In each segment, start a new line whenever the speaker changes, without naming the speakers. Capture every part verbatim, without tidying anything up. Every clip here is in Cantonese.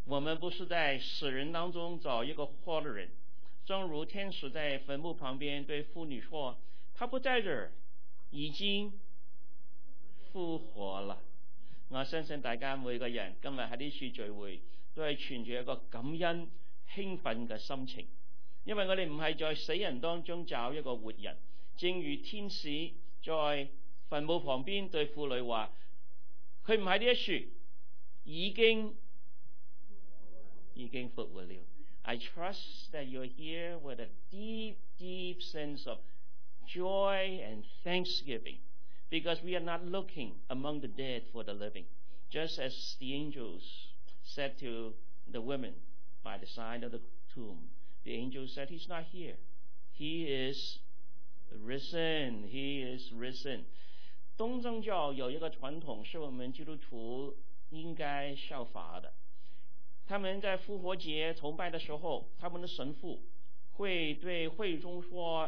我们不是在死人当中找一个活的人，正如天使在坟墓旁边对妇女说，他不在这儿，已經復活啦。我相信大家每個人今日喺呢處聚會都係存住一個感恩興奮嘅心情，因為我哋唔係在死人當中找一個活人，正如天使在墳墓旁邊對婦女話，佢唔喺呢一處，已經已經復活了。I trust that you're here with a deep, deep sense of joy and thanksgiving, because we are not looking among the dead for the living, just as the angels said to the women by the side of the tomb. The angel said, He's not here. He is risen. He is risen. 东正教有一个传统是我们基督徒应该效法的，他们在复活节崇拜的时候，他们的神父会对会众说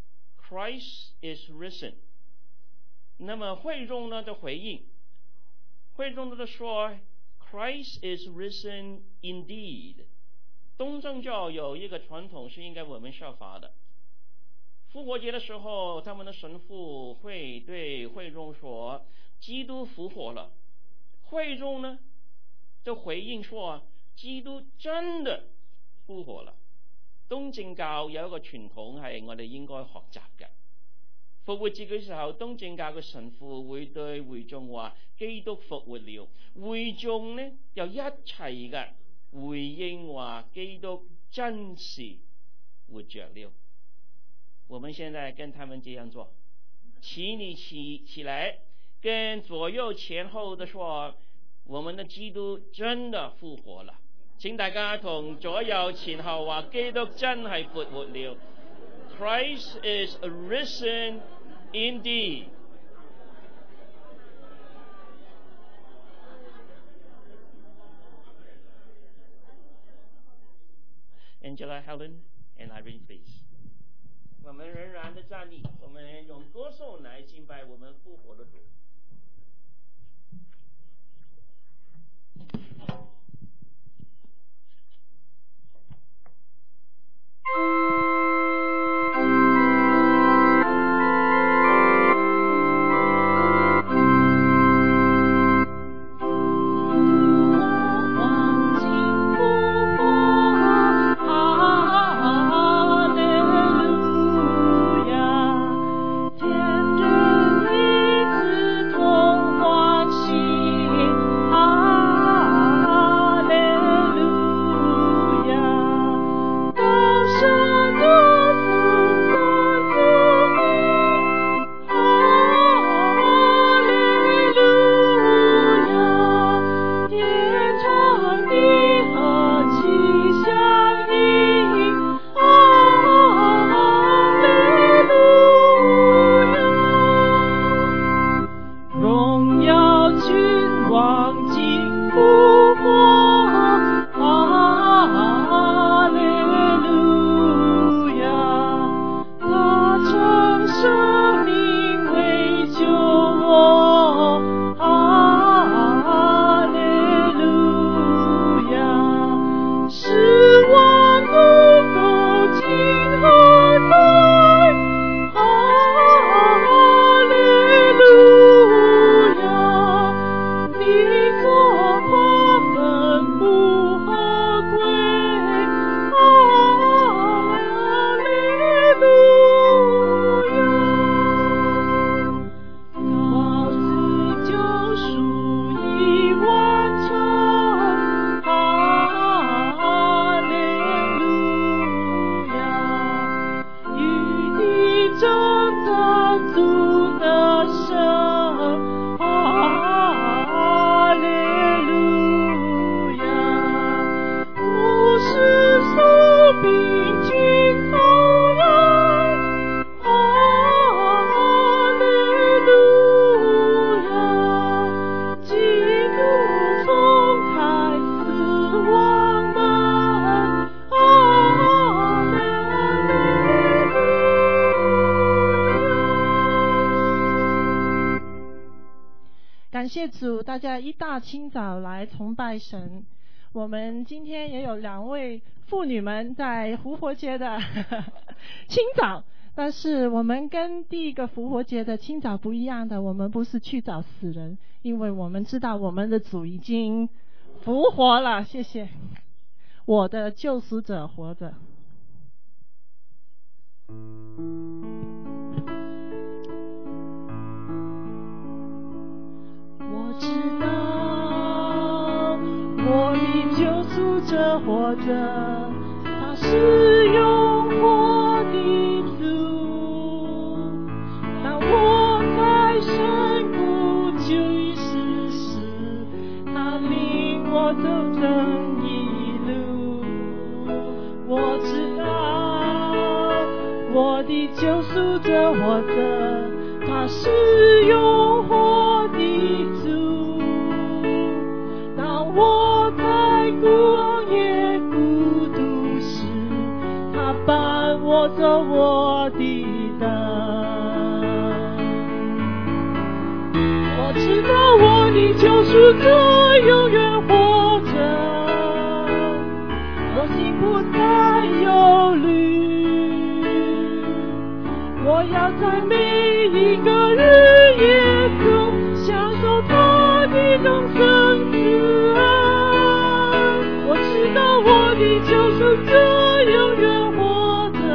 Christ is risen。 那么会众呢的回应，会众都说 Christ is risen indeed。 东正教有一个传统是应该我们效法的，复活节的时候，他们的神父会对会众说基督复活了，会众呢就回应说基督真的復活啦。東正教有一個傳統係我哋應該學習嘅。復活節嘅時候，東正教嘅神父會對會眾話基督復活了，會眾呢又一齊嘅回應話基督真是活着了。我們現在跟他們這樣做，請你起起來，跟左右前後的說，我們的基督真的復活了。請大家同左右前後話基督真係復活了。 Christ is risen indeed。 Angela, Helen and Irene, please。 我們仍然的站立，我們用歌頌來敬拜我們復活的主。
感谢主，大家一大清早来崇拜神。 我们今天也有两位妇女们在复活节的清早，但是我们跟第一个复活节的清早不一样的，我们不是去找死人，因为我们知道我们的主已经复活了。谢谢，我的救赎者活着。我知道我的救赎者活着，他是永活的主。当我在深谷就已死时，他领我走正义路。我知道我的救赎者活着，他是永活的主。当我在旷野孤独时，他伴我走我的灯。我知道我的救赎者永远活着，我心不再忧虑。我要在每一个日夜中享受他的永生之恩。我知道我的救赎者永远活着，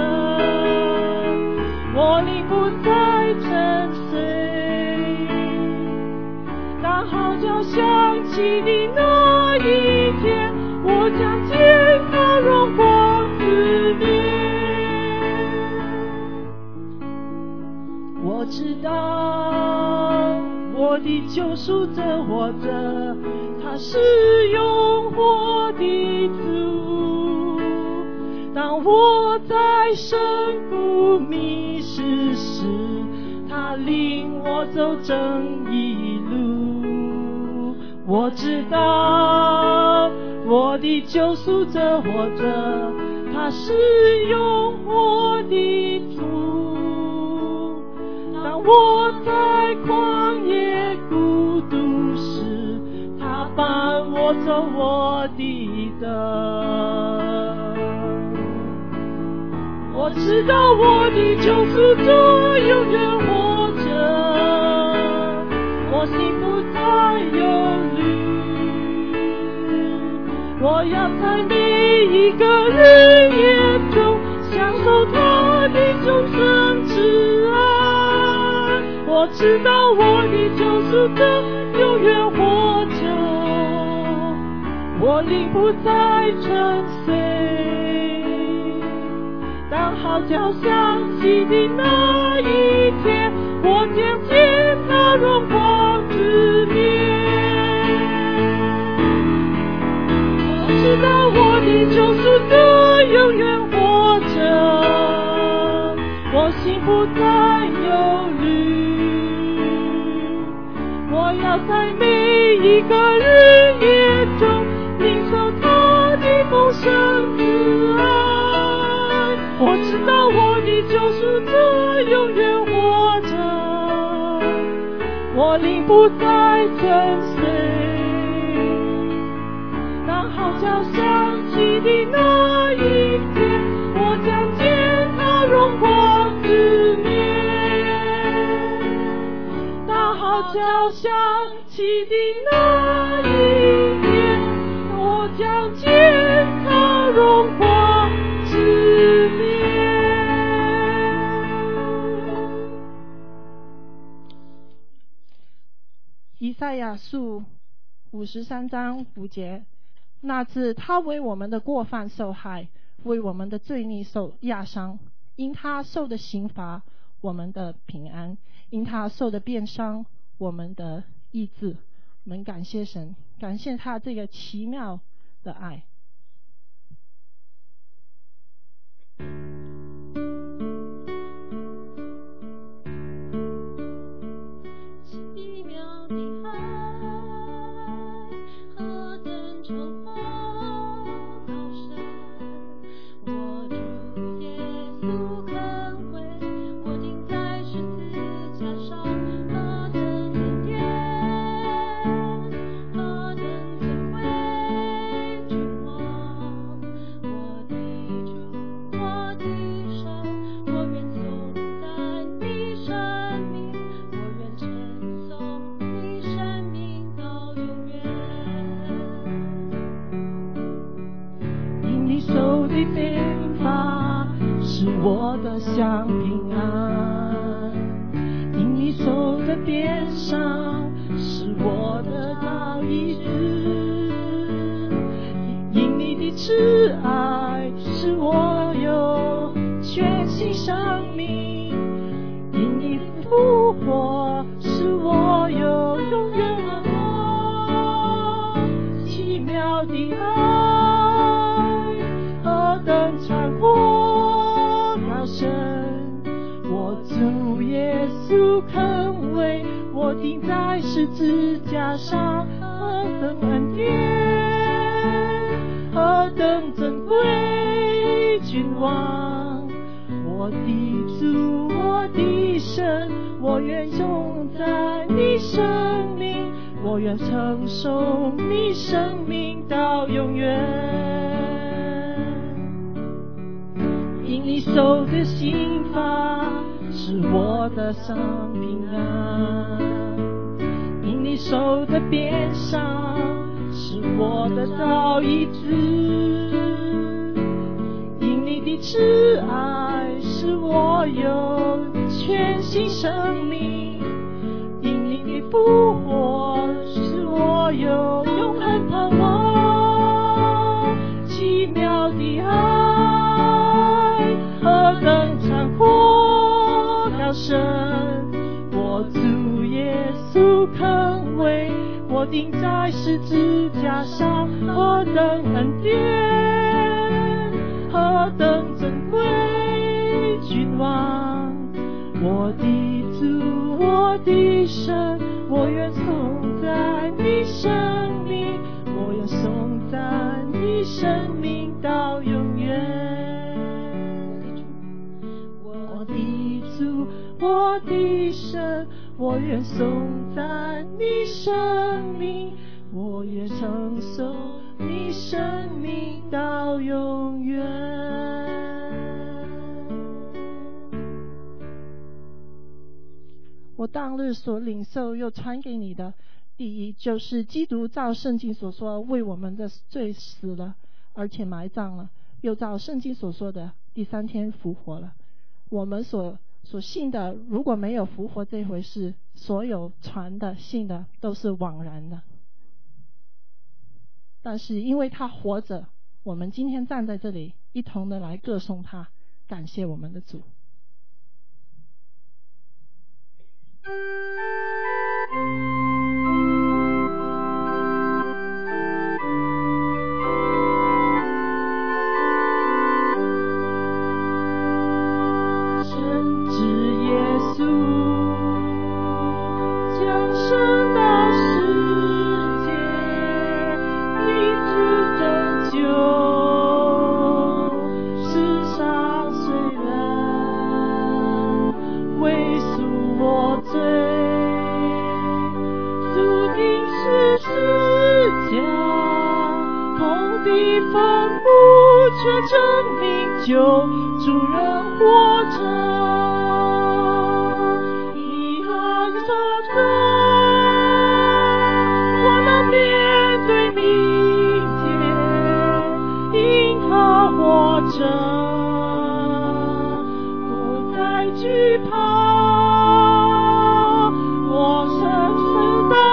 我灵不再沉睡。当号角响起的那一天，我将见他荣光之面。我知道我的救赎者活着，他是永活的主。当我在深谷迷失时，他领我走正义路。我知道我的救赎者活着，他是永活的主。当我在旷野孤独时，他伴我走我的灯。我知道我的救赎者永远活着，我心不再忧虑。我要在每一个日夜中享受他的永生之恩。我知道我的救赎者永远活着，我灵不再沉睡。当号角响起的那一天，我将见他荣光之面。我知道我的救赎者永远活着，我心不再忧虑。我要在每一个日夜中领受他的丰盛之恩。我知道我的救赎者永远活着，我灵不再沉睡。当号角响起的那一天，我将见他荣光之面。当号角响起的那一天，我将见他荣光之面。以赛亚书五十三章五节，那次他为我们的过犯受害，为我们的罪孽受压伤，因他受的刑罚，我们的平安；因他受的鞭伤，我们的医治。我们感谢神，感谢他这个奇妙的爱。
奇妙的爱，何等崇高高深，我主耶稣肯为我钉在十字架上，何等甜甜，何等尊贵，主
使我的享平安。因你手的鞭伤，使我得到医治。因你的慈爱，使我有全新生命。因你复活，使我有永远的光。奇妙的爱，何等长阔高深，我主耶稣肯为我钉在十字架上，何等恩典，何等珍贵君王。我的主，我的神，我愿永在你生命，我愿承受你生命到永远。因你手的刑罚，使我的伤平安。因你手的鞭伤，使我得到医治。因你的慈爱，使我有全新生命。因你的复活，使我有永恒盼望。奇妙的爱，何等长阔高深，我主耶稣肯为我钉在十字架上，何等恩典，何等珍贵君王。我的主，我的神，我愿颂赞你生命，我愿颂赞你生命到永远。我的主，我的神，我愿颂赞你生命，我愿承受你生命到永远。我当日所领受又传给你的，第一就是基督照圣经所说为我们的罪死了，而且埋葬了，又照圣经所说的第三天复活了。我们所所信的，如果没有复活这回事，所有传的信的都是枉然的。但是因为他活着，我们今天站在这里，一同的来歌颂他，感谢我们的主。证明救主人活着，遗憾所在，我能面对明天，因他活着，不再惧怕，我深深的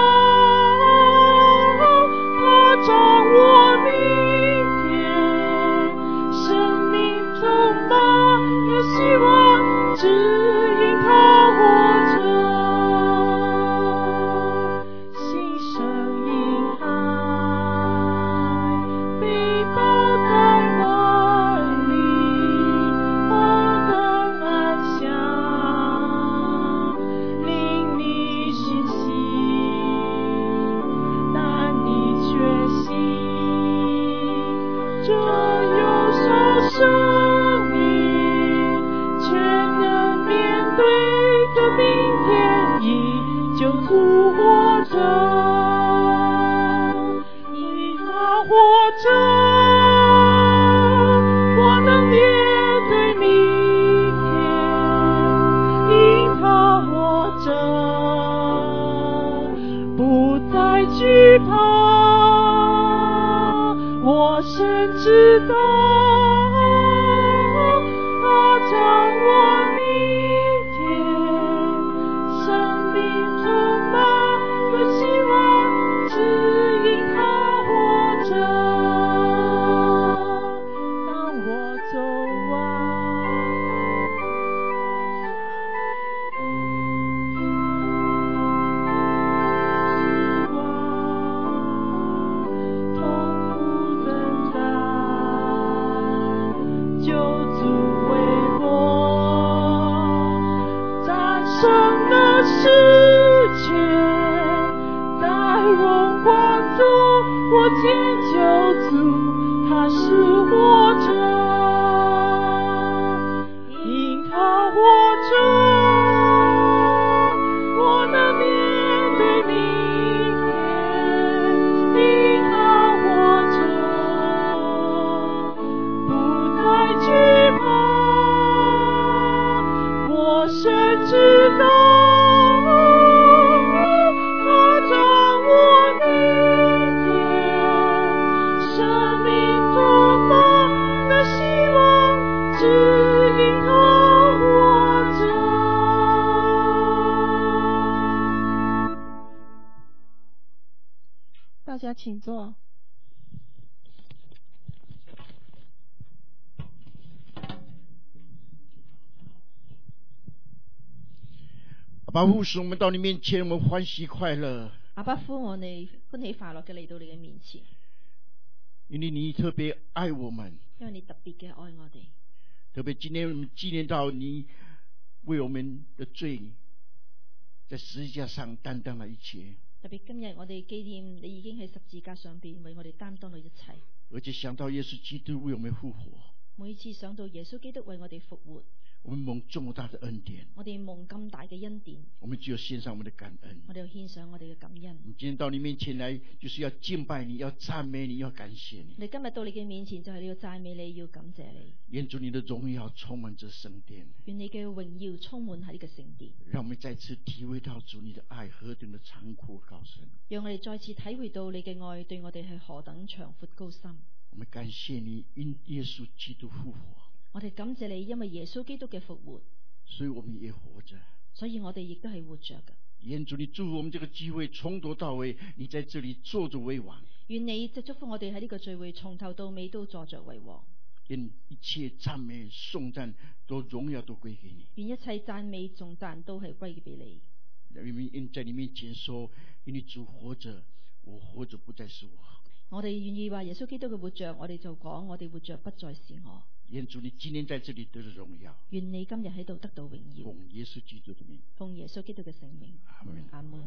他掌握明天，生命充满有希望，只因他活着，心生婴孩被抱在怀里，何等安详，令你欣喜，但你却信这忧伤生命却能面对这明天，依旧存活着，因他活着，我能面对明天，因他活着，不再惧怕，我深知道他只因我活着。大家请坐。
阿爸父，使我们到你面前，我们欢喜快乐，
阿爸父，我哋歡喜快樂嘅嚟到你嘅面前，
因为你特别爱我们，
因為你特別嘅愛我哋。
特别今天我们纪念到你为我们的罪，在十字架上担当了一切，
特別今日我哋紀念你已經喺十字架上邊為我哋擔當咗一切。
而且想到耶稣基督为我们复活，
每次想到耶穌基督為我哋復活，
我们蒙这么大的恩典，
我哋蒙咁大嘅恩典，
我们只有献上我们的感恩。
我哋要獻上我哋嘅感恩。
你今天到你面前来，就是要敬拜你，要赞美你，要感谢你。
你今日到你嘅面前，就係你要讚美你，要感謝你。
願主你的荣耀充满这圣殿，
願你嘅榮耀充滿喺呢個聖殿，
让我们再次体会到主你的爱何等的長闊高深。
讓我哋再次體會到你嘅愛對我哋係何等長闊高深。
我们感谢你，因耶稣基督复活，
我哋感謝你，因為耶穌基督嘅復活，
所以我们也活着。
所以我哋亦都係活着嘅。
願主你祝福我們這個聚會從頭到尾，你在這裡坐着為王。
願你即祝福我哋喺呢個聚會從頭到尾都坐着為王。
願一切讚美頌讚都榮耀都歸給你。
願一切讚美頌讚都係歸俾你。
因在你面前說，因為主活着，我活着不再是我。
我哋願意話耶穌基督嘅活着，我哋就講我哋活着不再是我。
願主你今天在這裡得了榮耀。
願你今日喺度得到榮耀。
奉耶穌基督的名。
奉耶穌基督嘅聖名。
阿門。
阿門。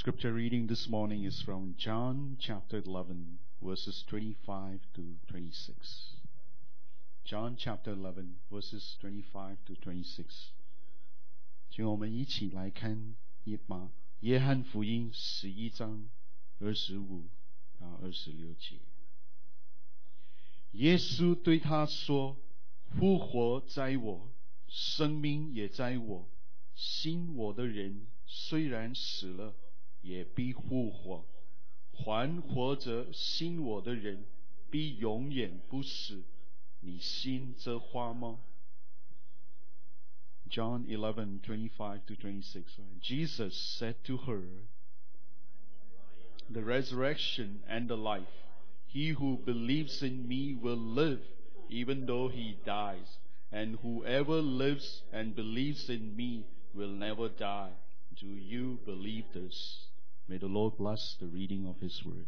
Scripture reading this morning is from John chapter eleven, verses twenty-five to twenty-six. John chapter eleven, verses twenty-five to twenty-six. 请我们一起来看约马约翰福音十一章二十五到二十六节。耶稣对他说：“复活在我，生命也在我。信我的人，虽然死了，也必复活；还活着信我的人，必永远不死。你信这话吗？” John eleven, twenty-five to twenty-six. Jesus said to her, "The resurrection and the life. He who believes in me will live, even though he dies. And whoever lives and believes in me will never die. Do you believe this?" May the Lord bless the reading of His word.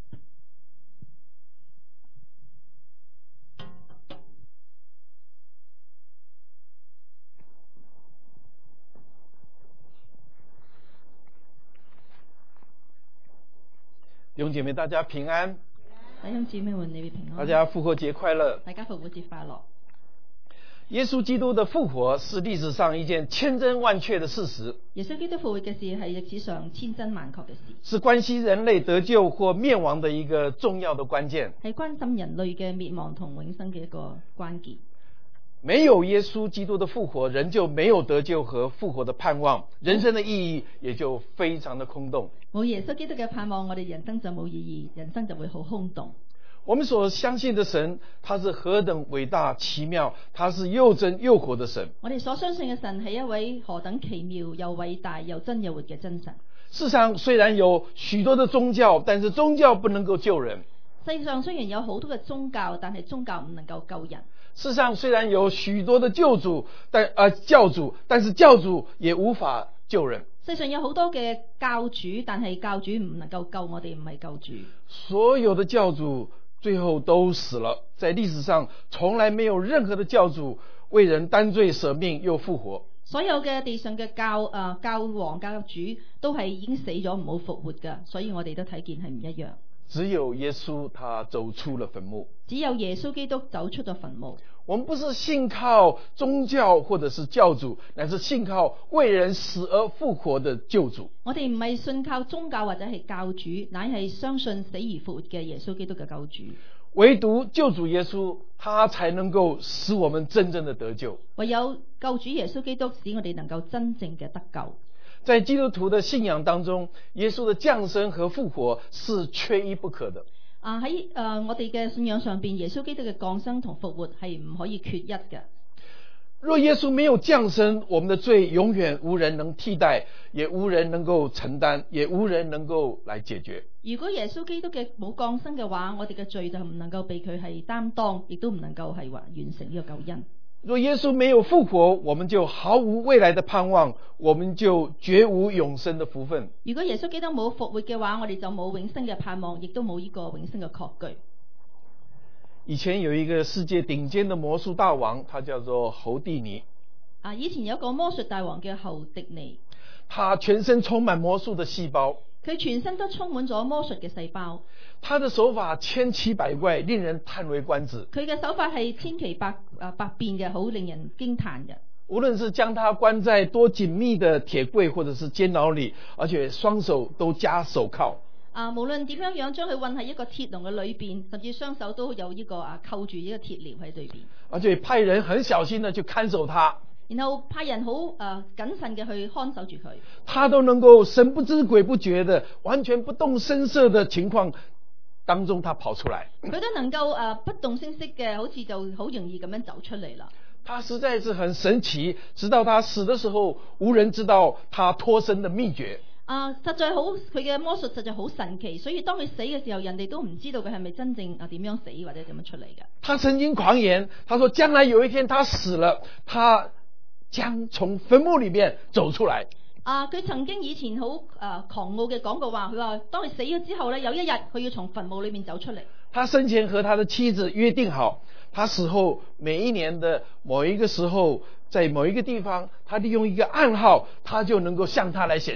弟兄姐妹，大家平安！
弟兄姊妹們，你哋平安。
大家復活節快樂！
大家復活節快樂！
耶穌基督的復活是歷史上一件千真萬確的事實。
耶穌基督復活嘅事係歷史上千真萬確嘅事，
是關係人類得救或滅亡的一個重要的關鍵。
係關心人類嘅滅亡同永生嘅一個關鍵。
沒有耶穌基督的復活，人就沒有得救和復活的盼望，人生的意義也就非常的空洞。
冇耶穌基督嘅盼望，我哋人生就冇意義，人生就會好空洞。
我們所相信的神，他是何等偉大奇妙，他是又真又活的神。
我哋所相信嘅神係一位何等奇妙又偉大又真又活嘅真神。
世上雖然有許多的宗教，但是宗教不能夠救人。
世上雖然有好多嘅宗教，但係宗教唔能夠救人。
世上雖然有許多的救主，但呃教主，但是教主也無法救人。
世上有好多嘅教主，但係教主唔能夠救我哋，唔係救主。
所有的教主最後都死了，在歷史上從來沒有任何的教主為人擔罪捨命又復活。
所有嘅地上嘅教誒、呃、教皇教主都係已經死咗唔好復活㗎，所以我哋都睇見係唔一樣。
只有耶穌他走出了墳墓，
只有耶穌基督走出咗墳墓。
我們不是信靠宗教或者是教主，乃是信靠為人死而復活的救主。
我哋唔係信靠宗教或者係教主，乃係相信死而復活嘅耶穌基督嘅救主。
唯獨救主耶穌，他才能夠使我們真正的得救。
唯有救主耶穌基督，使我哋能夠真正嘅得救。
在基督徒的信仰當中，耶穌的降生和復活是缺一不可的。
啊喺誒、呃、我哋嘅信仰上邊，耶穌基督嘅降生同復活係唔可以缺一嘅。
若耶穌沒有降生，我們的罪永遠無人能替代，也無人能夠承擔，也無人能夠來解決。
如果耶穌基督嘅冇降生嘅話，我哋嘅罪就唔能夠被佢係擔當，亦都唔能夠係話完成呢個救恩。
若耶穌沒有復活，我們就毫無未來的盼望，我們就絕無永生的福分。
如果耶穌基督冇復活嘅話，我哋就冇永生嘅盼望，亦都冇呢個永生嘅確據。
以前有一個世界頂尖的魔術大王，他叫做侯蒂尼。
啊，以前有一個魔術大王叫侯迪尼，
他全身充滿魔術的細胞，
佢全身都充滿咗魔術嘅細胞。
他的手法千奇百怪，令人嘆為觀止。
佢嘅手法係千奇百啊百變嘅，好令人驚嘆嘅。
無論是將他關在多緊密的鐵櫃，或者是監牢裏，而且雙手都加手銬。
啊，無論點樣樣將佢困喺一個鐵籠嘅裏邊，甚至雙手都有呢個啊扣住呢個鐵鐐喺裏邊。
而且派人很小心的去看守他。
然後派人好誒謹慎嘅去看守住佢。
他都能夠神不知鬼不覺的，完全不動聲色的情況當中，他跑出來。
佢都能夠誒、呃、不動聲色嘅，好似就好容易咁樣走出嚟啦。
他實在是很神奇，直到他死的時候，無人知道他脫身的秘訣。
啊，實在好，佢嘅魔術實在好神奇，所以當佢死嘅時候，人哋都唔知道佢係咪真正啊點樣死或者點樣出嚟嘅。
他曾經狂言，他說將來有一天他死了，他將從墳墓裏面走出來。
啊，佢曾經以前好誒、呃、狂傲嘅講過話，佢話當佢死咗之後咧，有一日佢要從墳墓裏面走出嚟。
他生前和他的妻子約定好，他死後每一年的某一個時候，在某一個地方，他利用一個暗號，他就能夠向他來顯現。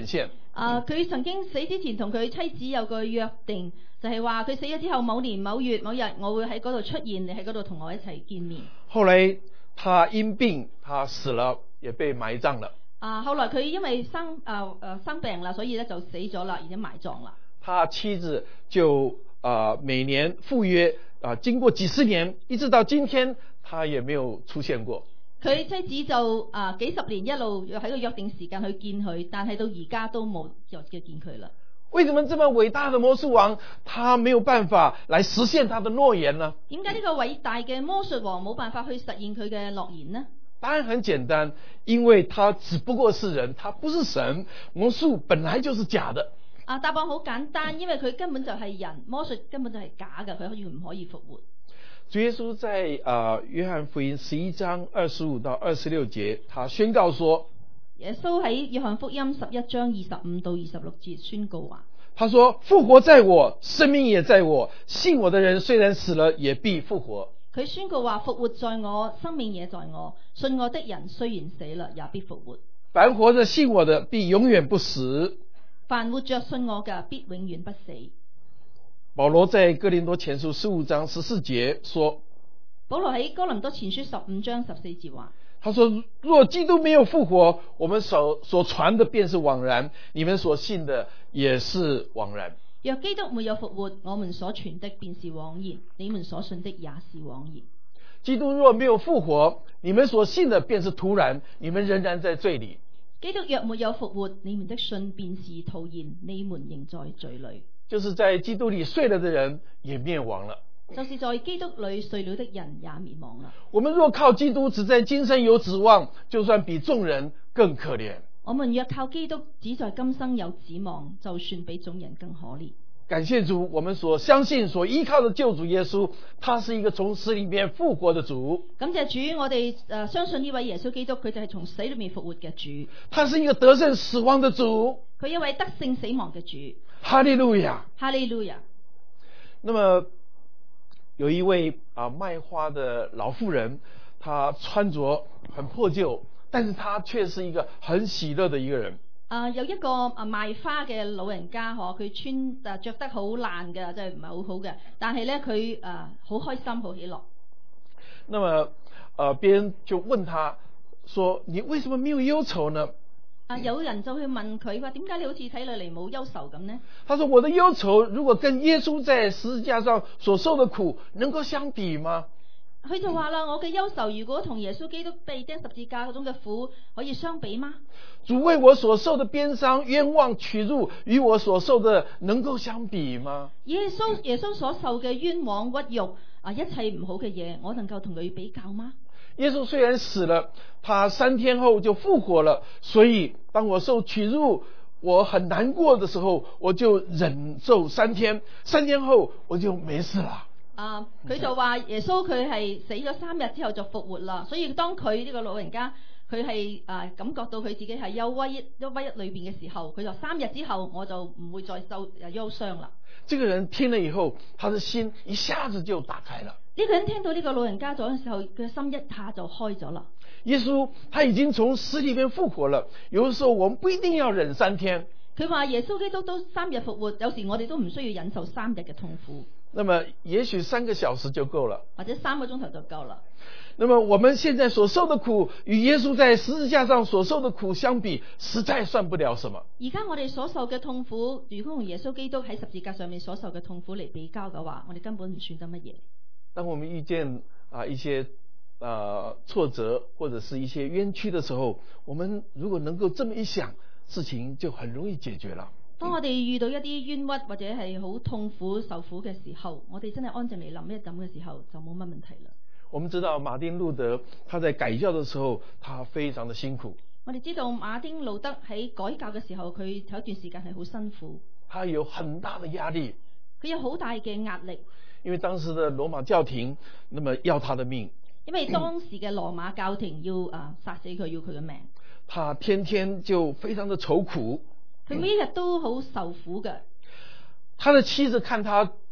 啊，佢曾經死之前同佢妻子有個約定，就係話佢死咗之後某年某月某日，我會喺嗰度出現，你喺嗰度同我一齊見面。
後來他因病，他死了，也被埋葬了。
啊，後來佢因為生啊誒生病啦，所以咧就死咗啦，而且埋葬啦。
他妻子就啊、呃、每年赴約啊、呃，經過幾十年，一直到今天，他也沒有出現過。
佢妻子就啊幾十年一路喺個約定時間去見佢，但係到而家都冇再見佢啦。
為什麼這麼偉大的魔術王，他沒有辦法來實現他的諾言呢？
點解呢個偉大嘅魔術王冇辦法去實現佢嘅諾言呢？
答案很簡單，因為他只不過是人，他不是神。魔術本來就是假的。
啊，答案好簡單，因為佢根本就係人，魔術根本就係假嘅，佢可以唔可以復活？
主耶穌在啊、呃、約翰福音十一章二十五到二十六節，他宣告說：
耶穌喺約翰福音十一章二十五到二十六節宣告話，
他說：復活在我，生命也在我，信我的人雖然死了，也必復活。
佢宣告話：復活在我，生命也在我，信我的人雖然死了，也必復活。
凡活着信我的，必永遠不死。
凡活着信我嘅，必永遠不死。
保羅在哥林多前書十五章十四節說：
保羅喺哥林多前書十五章十四節話，
他說：若基督沒有復活，我們所所傳的便是枉然，你們所信的也是枉然。
若基督沒有復活，我們所傳的便是枉然，你們所信的也是枉然。
基督若沒有復活，你們所信的便是徒然，你們仍然在罪裏。
基督若沒有復活，你們的信便是徒然，你們仍在罪裏。
就是在基督裏睡了的人也滅亡了。
就是在基督裏睡了的人也滅亡了。
我們若靠基督只在今生有指望，就算比眾人更可憐。
我們若靠基督只在今生有指望，就算比眾人更可憐。
感謝主，我們所相信、所依靠的救主耶穌，他是一個從死裏面復活的主。
感謝主，我哋誒、呃、相信呢位耶穌基督，佢就係從死裏面復活嘅主。
他是一個得勝死亡的主。
佢一位得勝死亡嘅主。
哈利路亞，
哈利路亞。
那麼有一位啊賣花的老婦人，她穿着很破舊，但是她卻是一個很喜樂的一個人。
啊、呃，有一個啊賣花嘅老人家，嗬，佢穿啊着得好爛嘅，即係唔係好好嘅，但係咧佢啊好開心，好喜樂。
那麼，呃，別人就問他，說：你為什麼沒有憂愁呢？
啊，有人就去問佢話：點解你好似睇落嚟冇憂愁咁呢？
他說：我的憂愁如果跟耶穌在十字架上所受的苦能夠相比嗎？
佢就話啦：我嘅憂愁如果同耶穌基督被釘十字架嗰種嘅苦可以相比嗎？
主為我所受的鞭傷、冤枉、屈辱，與我所受的能夠相比嗎？
耶穌耶穌所受嘅冤枉屈辱啊，一切唔好嘅嘢，我能夠同佢比較嗎？
耶穌雖然死了，他三天後就復活了，所以當我受屈辱，我很難過的時候，我就忍受三天，三天後我就沒事了。
啊，佢就話耶穌佢係死咗三日之後就復活啦，所以當佢呢個老人家佢係啊感覺到佢自己係憂鬱憂鬱裏邊嘅時候，佢就三日之後我就唔會再受憂傷啦。
這個人聽了以後，他的心一下子就打開了。
呢個人聽到呢個老人家講嘅時候，佢心一下就開咗啦。
耶穌他已經從死裏面復活了，有的時候我們不一定要忍三天。
佢話耶穌基督都三日復活，有時我哋都唔需要忍受三日嘅痛苦。
那麼也許三個小時就夠了，
或者三個鐘頭就夠啦。
那麼我們現在所受的苦，與耶穌在十字架上所受的苦相比，實在算不了什麼。
而家我哋所受嘅痛苦，如果同耶穌基督喺十字架上面所受嘅痛苦嚟比較嘅話，我哋根本唔算得乜嘢。
當我們遇見啊一些啊挫折或者是一些冤屈的時候，我們如果能夠這麼一想，事情就很容易解決了。
當我哋遇到一啲冤屈或者係好痛苦受苦嘅時候，我哋真係安靜嚟諗一諗嘅時候，就冇乜問題啦。
我們知道馬丁路德他在改教的時候，他非常的辛苦。
我哋知道馬丁路德喺改教嘅時候，佢有一段時間係好辛苦。
他有很大的壓力，
佢有好大嘅壓力。
因為當時的羅馬教廷，那麼要他的命。
因為當時嘅羅馬教廷要啊殺死佢，要佢嘅命。
他天天就非常的愁苦。
佢每一日都好受苦嘅。
他的妻子看他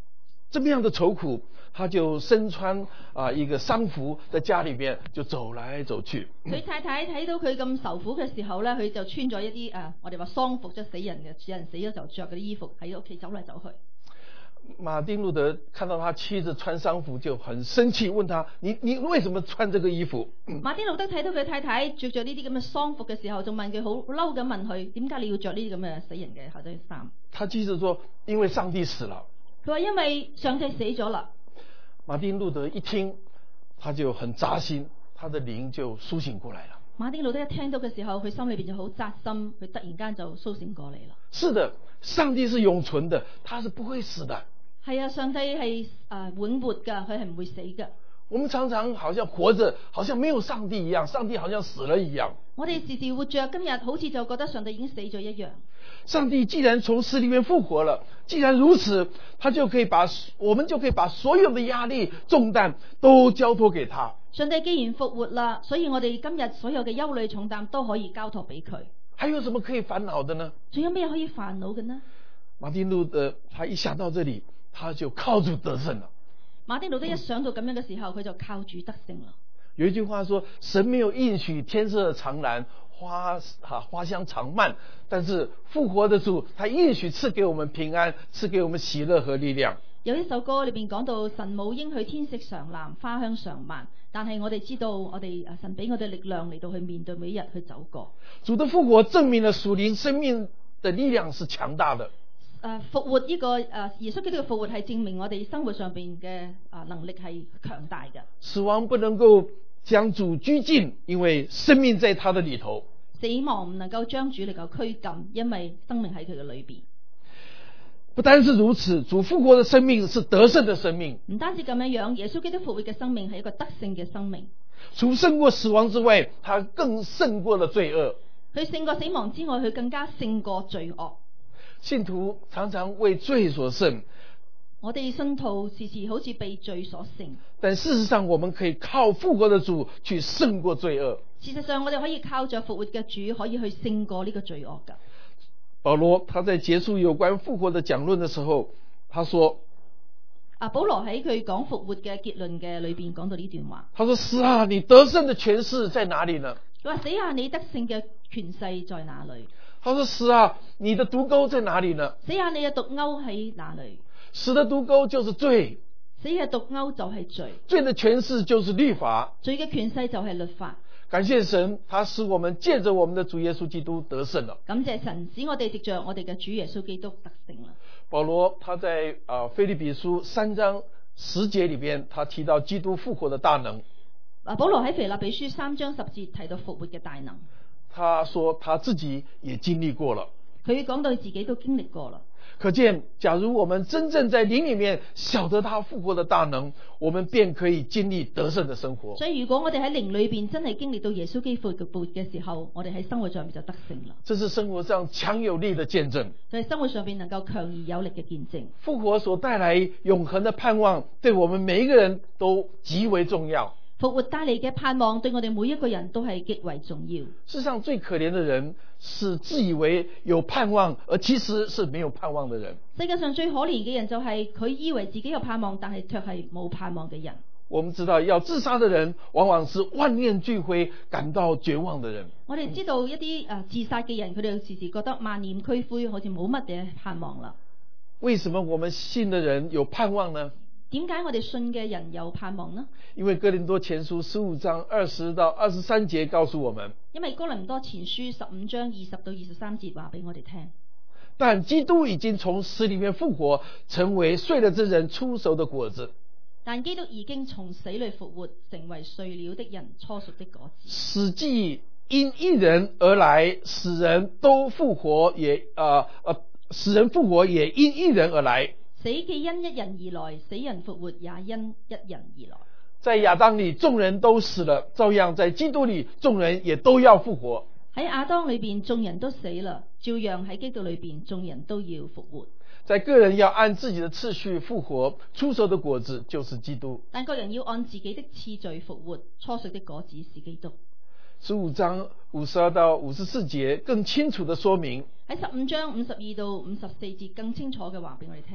这么样的愁苦，他就身穿啊一个喪服，在家裏邊就走來走去。
佢太太睇到佢咁受苦嘅時候咧，佢就穿咗一啲誒，我哋話喪服，即係死人嘅，有人死咗就着嗰啲衣服喺屋企走嚟走去。
馬丁路德看到他妻子穿喪服就很生氣，問他：你你為什麼穿這個衣服？
馬丁路德睇到佢太太着着呢啲咁嘅喪服嘅時候，就問佢好嬲咁問佢：點解你要着呢啲咁嘅死人嘅後底衫？
他妻子說：因為上帝死了。
佢話因為上帝死咗啦。
馬丁路德一聽，他就很扎心，他的靈就甦醒過來了。
馬丁路德一聽到嘅時候，佢心裏邊就好扎心，佢突然間就甦醒過嚟啦。
是的，上帝是永存的，他是不會死的。
係啊，上帝係誒永活噶，佢係唔會死噶。
我們常常好像活着，好像沒有上帝一樣，上帝好像死了一樣。
我哋時時活着，今日好似就覺得上帝已經死咗一樣。
上帝既然從死裏面復活了，既然如此，他就可以把我們就可以把所有的壓力重擔都交託給他。
上帝既然復活啦，所以我哋今日所有嘅憂慮重擔都可以交託俾佢。
還有什麼可以煩惱的呢？
仲有咩可以煩惱嘅呢？
馬丁路德他一想到這裡，他就靠主得勝了。
馬丁路德一想到咁樣嘅時候，佢就靠主得勝啦。
有一句話說：神沒有應許天色常藍，花哈花香常漫，但是復活的主，他應許賜給我們平安，賜給我們喜樂和力量。
有一首歌裏邊講到神冇應許天色常藍，花香常漫，但係我哋知道我哋神俾我哋力量嚟到去面對每一日去走過。
主的復活證明了屬靈生命的力量是強大的。
誒復活呢個誒耶穌基督嘅復活係證明我哋生活上邊嘅啊能力係強大嘅。
死亡不能夠將主拘禁，因為生命在他的裏頭。
死亡唔能夠將主嚟夠拘禁，因為生命喺佢嘅裏邊。
不單是如此，主復活的生命是得勝的生命。
唔單止咁樣樣，耶穌基督復活嘅生命係一個得勝嘅生命。
除勝過死亡之外，他更勝過了罪惡。
佢勝過死亡之外，佢更加勝過罪惡。
信徒常常為罪所勝，
我哋信徒時時好似被罪所勝，
但事實上我們可以靠復活的主去勝過罪惡。
事實上我哋可以靠着復活嘅主，可以去勝過呢個罪惡㗎。
保羅他在結束有關復活的講論的時候，他說：
啊，保羅喺佢講復活嘅結論嘅裏邊講到呢段話。
他說：死啊，你得勝的權勢在哪裡呢？
佢話：死啊，你得勝嘅權勢在哪裡？
他說：死啊，你的毒鈎在哪裡呢？
死啊，你嘅毒鈎喺哪裡？
死的毒鈎就是罪，
死嘅毒鈎就係罪，
罪的權勢就是律法，
罪嘅權勢就係律法。
感謝神，他使我們借着我們的主耶穌基督得勝了。
感謝神，使我哋藉着我哋嘅主耶穌基督得勝啦。
保羅他在啊腓立比書三章十節裡邊，他提到基督復活的大能。
啊，保羅喺腓立比書三章十節提到復活嘅大能。
他說他自己也經歷過了。
佢講到自己都經歷過了。
可見，假如我們真正在靈裡面曉得他復活的大能，我們便可以經歷得勝的生活。
所以如果我哋喺靈裏邊真係經歷到耶穌基督復活嘅時候，我哋喺生活上面就得勝啦。
這是生活上強有力的見證。
就係生活上邊能夠強而有力嘅見證。
復活所帶來永恆的盼望，對我們每一個人都極為重要。
復活帶嚟嘅盼望對我哋每一個人都係極為重要。
世上最可憐的人是自以為有盼望，而其實是沒有盼望的人。
世界上最可憐嘅人就係佢以為自己有盼望，但係卻係冇盼望嘅人。
我們知道要自殺的人往往是萬念俱灰，感到絕望的人。
我哋知道一啲誒自殺嘅人，佢哋時時覺得萬念俱灰，好似冇乜嘢盼望啦。
為什麼我們信的人有盼望呢？
點解我哋信嘅人有盼望呢？
因為哥林多前書十五章二十到二十三節告訴我們，
因為哥林多前書十五章二十到二十三節話俾我哋聽。
但基督已經從死裡面復活，成為睡了之人初熟的果子。
但基督已經從死裡復活，成為睡了的人初熟的果子。
死既因一人而來，死人都復活也，呃呃，死人復活也因一人而來。
死既因一人而來，死人復活也因一人而來。
在亞當裡眾人都死了，照樣在基督裡眾人也都要復活。
喺亞當裏邊眾人都死了，照樣喺基督裏邊眾人都要復活。
在個人要按自己的次序復活，初熟的果子就是基督。
但個人要按自己的次序復活，初熟的果子是基督。
十五章五十二到五十四節更清楚地說明，
喺十五章五十二到五十四節更清楚嘅話俾我哋聽。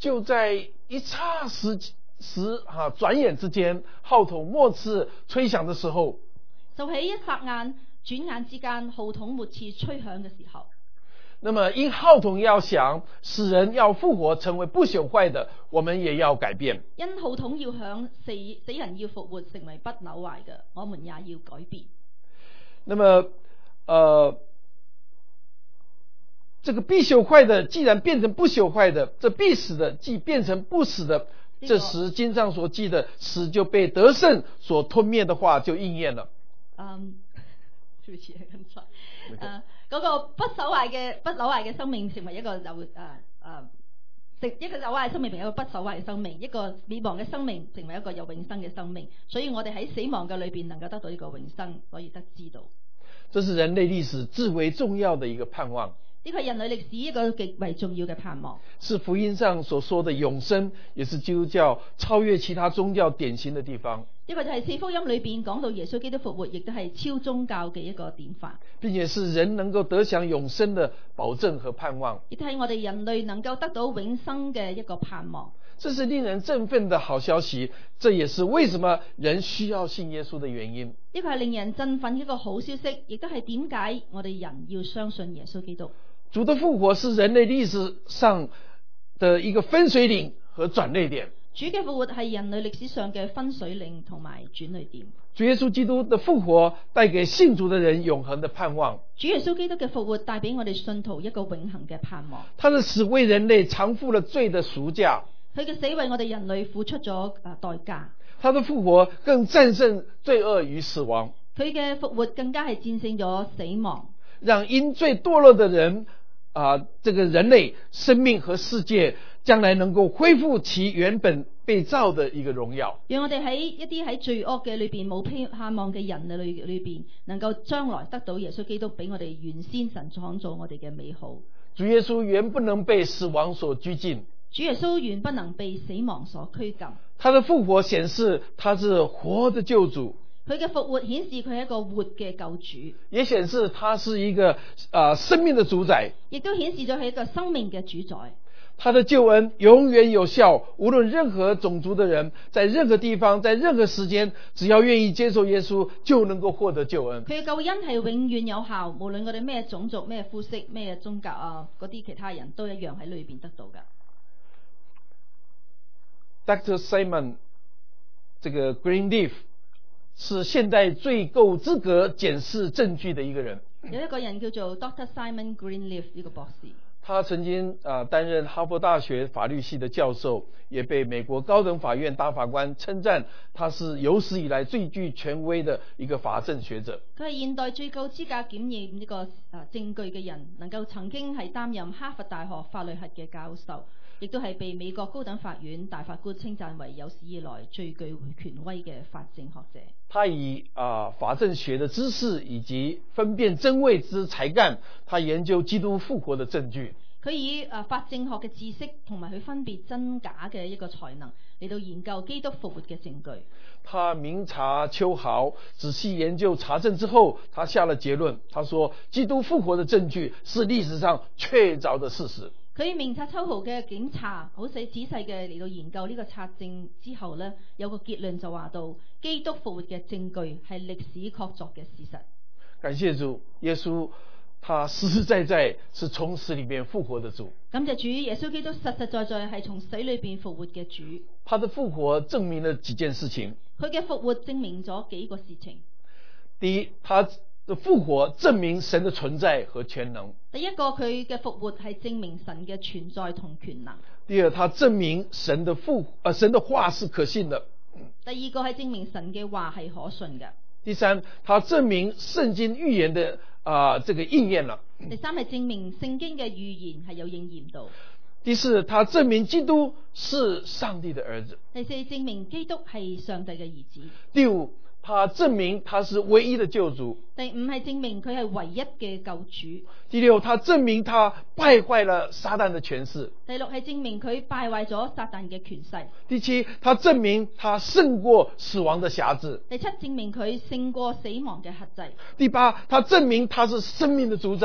就在一霎时时啊，转眼之间，號筒末次吹響的時候，
就喺一霎眼、轉眼之間，號筒末次吹響嘅時候。
那麼因號筒要響，使人要復活，成為不朽壞的，我們也要改變。
因號筒要響，死死人要復活，成為不朽壞嘅，我們也要改變。
那麼，呃，這個必朽壞的既然變成不朽壞的，這必死的既變成不死的，這時經上所記的死就被得勝所吞滅的話就應驗了。
嗯，對不起，剛才，呃，嗰個不朽壞嘅不朽壞嘅生命成為一個有誒誒，一個朽壞嘅生命成為一個不朽壞嘅生命，一個滅亡嘅生命成為一個有永生嘅生命。所以我哋喺死亡嘅裏邊能夠得到呢個永生，所以得知道。
這是人類歷史至為重要的一個盼望。
呢個係人類歷史一個極為重要嘅盼望，
是福音上所說的永生，也是基督教超越其他宗教典型的地方。
呢個就係四福音裏邊講到耶穌基督復活，亦都係超宗教嘅一個典範，
並且是人能夠得享永生的保證和盼望，
亦都係我哋人類能夠得到永生嘅一個盼望。
這是令人振奮的好消息，這也是為什麼人需要信耶穌的原因。
呢個係令人振奮嘅一個好消息，亦都係點解我哋人要相信耶穌基督。
主的復活是人類歷史上的一個分水嶺和轉捩點。
主嘅復活係人類歷史上嘅分水嶺同埋轉捩點。
主耶穌基督的復活帶給信主的人永恆的盼望。
主耶穌基督嘅復活帶俾我哋信徒一個永恆嘅盼望。
他的死為人類償付了罪的贖價。
佢嘅死為我哋人類付出咗誒代價。
他的復活更戰勝罪惡與死亡。
佢嘅復活更加係戰勝咗死亡，
讓因罪墮落的人啊、呃，這個人類生命和世界將來能夠恢復其原本被造的一個榮耀。
讓我哋喺一啲喺罪惡嘅裏邊冇盼望嘅人嘅裏裏邊，能夠將來得到耶穌基督俾我哋原先神創造我哋嘅美好。
主耶穌原不能被死亡所拘禁。
主耶穌原不能被死亡所拘禁。
他的復活顯示他是活的救主。
佢嘅復活顯示佢係一個活嘅救主，
也顯示他是一個啊、呃、生命的主宰，
亦都顯示咗佢一個生命嘅主宰。
他的救恩永遠有效，無論任何種族的人，在任何地方，在任何時間，只要願意接受耶穌，就能夠獲得救恩。
佢嘅救恩係永遠有效，無論我哋咩種族、咩膚色、咩宗教啊，嗰啲其他人都一樣喺裏邊得到㗎。
Doctor Simon 這個 Greenleaf 是現代最夠資格檢視證據的一個人。
有一個人叫做 Doctor Simon Greenleaf 呢個博士，
他曾經啊、呃、擔任哈佛大學法律系的教授，也被美國高等法院大法官稱讚他是有史以來最具權威的一個法證學者。
佢係現代最夠資格檢驗呢個啊證據嘅人，能夠曾經係擔任哈佛大學法律系嘅教授，亦都係被美國高等法院大法官稱讚為有史以來最具權威嘅法證學者。
他以啊、呃、法證學的知識以及分辨真偽之才幹，他研究基督復活的證據。
佢以啊法證學嘅知識同埋佢分別真假嘅一個才能嚟到研究基督復活嘅證據。
他明察秋毫，仔細研究查證之後，他下了結論。他說：基督復活的證據是歷史上確鑿的事實。
佢明察秋毫嘅檢查，好細仔細嘅嚟到研究呢個查證之後呢，有個結論就話到基督復活嘅證據係歷史確鑿嘅事實。
感謝主，耶穌他實實在在是從死裏面復活的主。
感謝主，耶穌基督實實在在係從死裏邊復活嘅主。
他的復活證明了幾件事情。
佢嘅復活證明咗幾個事情。
第一，他的復活證明神的存在和權能。
第一個，佢嘅復活係證明神嘅存在同權能。
第二，他證明神的復呃神的話是可信的。
第二個係證明神嘅話係可信嘅。
第三，他證明聖經預言的啊、呃、這個應驗了。
第三係證明聖經嘅預言係有應驗到。
第四，他證明基督是上帝的兒子。
第四，證明基督係上帝嘅兒子。
第五，他證明他是唯一的救主。
第五係證明佢係唯一嘅救主。
第六，他證明他敗壞了撒旦的權勢。
第六係證明佢敗壞咗撒旦嘅權勢。
第七，他證明他勝過死亡的轄制。
第七，證明佢勝過死亡嘅轄制。
第八，他證明他是生命的主宰。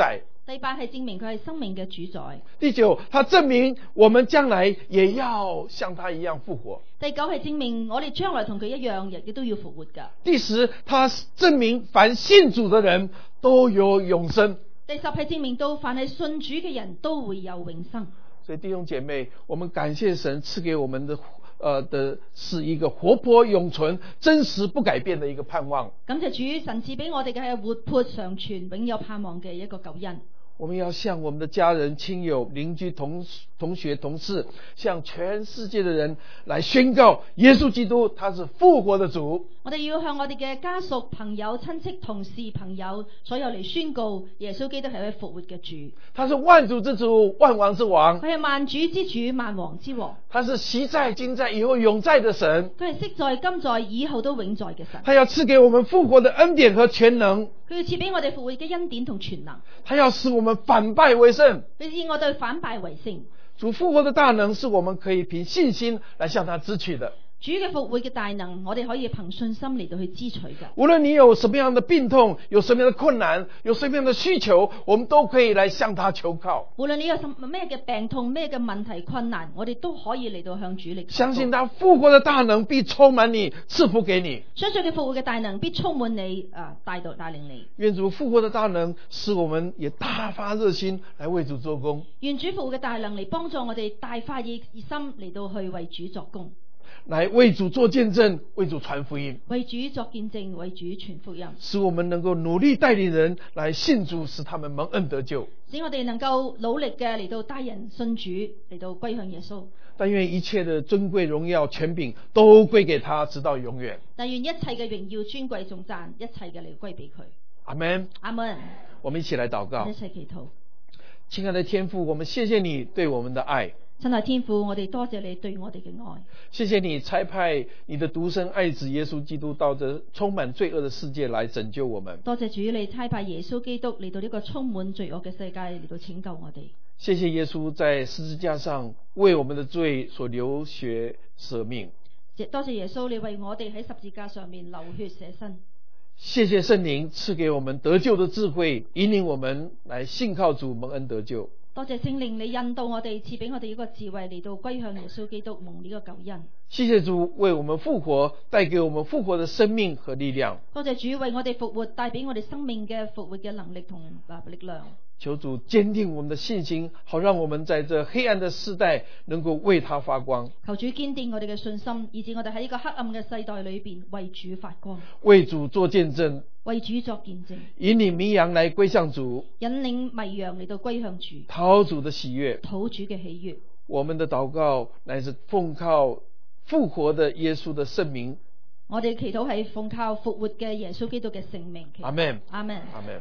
第八係證明佢係生命嘅主宰。
第九，他證明我們將來也要像他一樣復活。
第九係證明我哋將來同佢一樣，亦都要復活㗎。
第十，他證明凡信主的人都有永生。
第十係證明到凡係信主嘅人都會有永生。
所以弟兄姐妹，我們感謝神賜給我們的呃的是一個活潑永存、真實不改變的一個盼望。
感謝主，神賜俾我哋嘅係活潑常存、永有盼望嘅一個救恩。
我們要向我們的家人、親友、鄰居、同同學、同事，向全世界的人來宣告耶穌基督他是復活的主。
我哋要向我哋嘅家屬、朋友、親戚、同事、朋友所有嚟宣告耶穌基督係一位復活嘅主。
他是萬主之主、萬王之王。
佢係萬主之主、萬王之王。
他是昔在、今在、以後永在的神。
佢係昔在、今在、以後都永在嘅神。
他要賜給我們復活的恩典和全能。
佢要賜俾我哋復活嘅恩典同全能。
他要使我們反敗為勝。
佢使我哋反敗為勝。
主復活的大能是我們可以憑信心來向他支取的。
主嘅復活嘅大能，我哋可以憑信心嚟到去支取嘅。
無論你有什麼樣的病痛，有什麼樣的困難，有什麼樣的需求，我們都可以來向他求靠。
無論你有什麼咩嘅病痛、咩嘅問題、困難，我哋都可以嚟到向主嚟求。
相信他復活的大能必充滿你，賜福給你。
相信佢復活嘅大能必充滿你，啊，帶到帶領你。
願主復活的大能使我們也大發熱心來為主做工。
願主復活嘅大能嚟幫助我哋大發熱熱心嚟到去為主作工。
來為主做見證，為主傳福音，
為主作見證，為主傳福音，
使我們能夠努力帶領人來信主，使他們蒙恩得救。
使我哋能夠努力嘅嚟到帶人信主，嚟到歸向耶穌。
但願一切的尊貴榮耀權柄都歸給他，直到永遠。
但願一切嘅榮耀尊貴頌讚，一切嘅嚟歸俾佢。
阿們，
阿們。
我們一起來禱告。
一齊祈禱。
親愛的天父，我們謝謝你對我們的愛。
親愛天父，我哋多謝你對我哋嘅愛。
謝謝你差派你的獨生愛子耶穌基督到這充滿罪惡的世界來拯救我們。
多謝主，你差派耶穌基督嚟到呢個充滿罪惡嘅世界嚟到拯救我哋。
謝謝耶穌在十字架上為我們的罪所流血捨命。
多謝耶穌，你為我哋喺十字架上面流血捨身。
謝謝聖靈賜給我們得救的智慧，引領我們來信靠主，蒙恩得救。
多謝聖靈，你引導我哋，賜俾我哋一個智慧嚟到歸向耶穌基督，蒙呢個救恩。
謝謝主為我們復活，帶給我們復活的生命和力量。
多謝主為我哋復活，帶俾我哋生命嘅復活嘅能力同力量。
求主堅定我們的信心，好讓我們在這黑暗的世代能夠為他發光。
求主堅定我哋嘅信心，以致我哋喺呢個黑暗嘅世代裏邊為主發光，
為主做見證，
為主作見證，
引領迷羊來歸向主，
引領迷羊嚟到歸向主，
討主的喜悅，
討主嘅喜悅。
我們的禱告乃是奉靠復活的耶穌的聖名。
我哋祈禱係奉靠復活嘅耶穌基督嘅聖名。
阿們，
阿們，
阿們。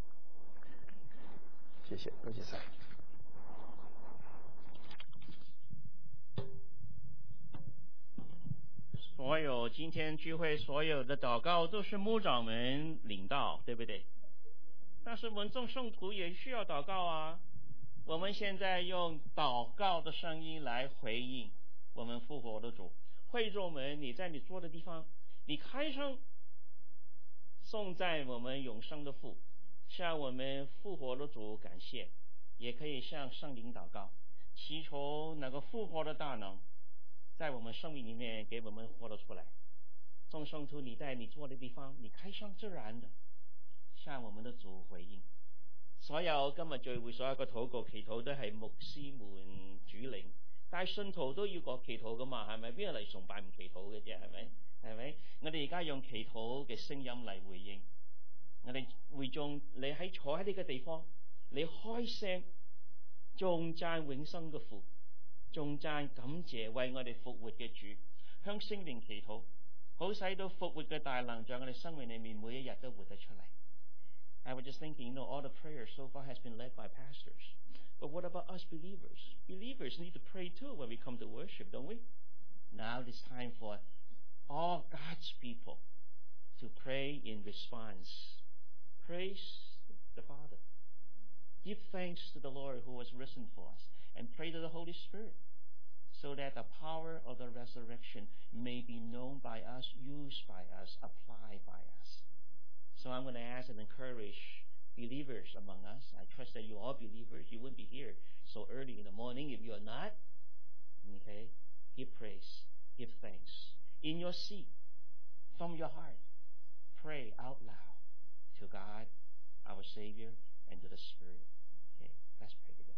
謝謝，多謝晒。
所有今天聚會所有的禱告都是牧長們領導，對不對？但是我們眾聖徒也需要禱告啊。我們現在用禱告的聲音來回應我們復活的主。會眾們，你在你坐的地方，你開聲頌讚我們永生的父，向我們復活的主感謝，也可以向聖靈禱告，祈求那個復活的大能在我們生命裡面給我們活了出來。眾聖徒，你在你坐的地方，你開聲自然的向我們的主回應。所有今日聚會所有嘅禱告祈禱都係牧師們主領，但係信徒都要個祈禱噶嘛，係咪？邊個嚟崇拜唔祈禱嘅啫？係咪？係咪？我哋而家用祈禱嘅聲音嚟回應。我哋會眾，你喺坐喺呢個地方，你開聲頌讚永生嘅父，頌讚感謝為我哋復活嘅主，向聖靈祈禱，好使到復活嘅大能在我哋生命裏面每一日都活得出嚟。I was just thinking, you know, all the prayers so far has been led by pastors. But what about us believers? Believers need to pray too when we come to worship, don't we? Now it's time for all God's people to pray in response. Praise the Father. Give thanks to the Lord who was risen for us, and pray to the Holy Spirit, so that the power of the resurrection may be known by us, used by us, applied by us. So I'm going to ask and encourage believers among us. I trust that you are believers. You wouldn't be here so early in the morning if you are not. Okay? Give praise. Give thanks. In your seat, from your heart, pray out loud to God, our Savior, and to the Spirit. Okay? Let's pray together.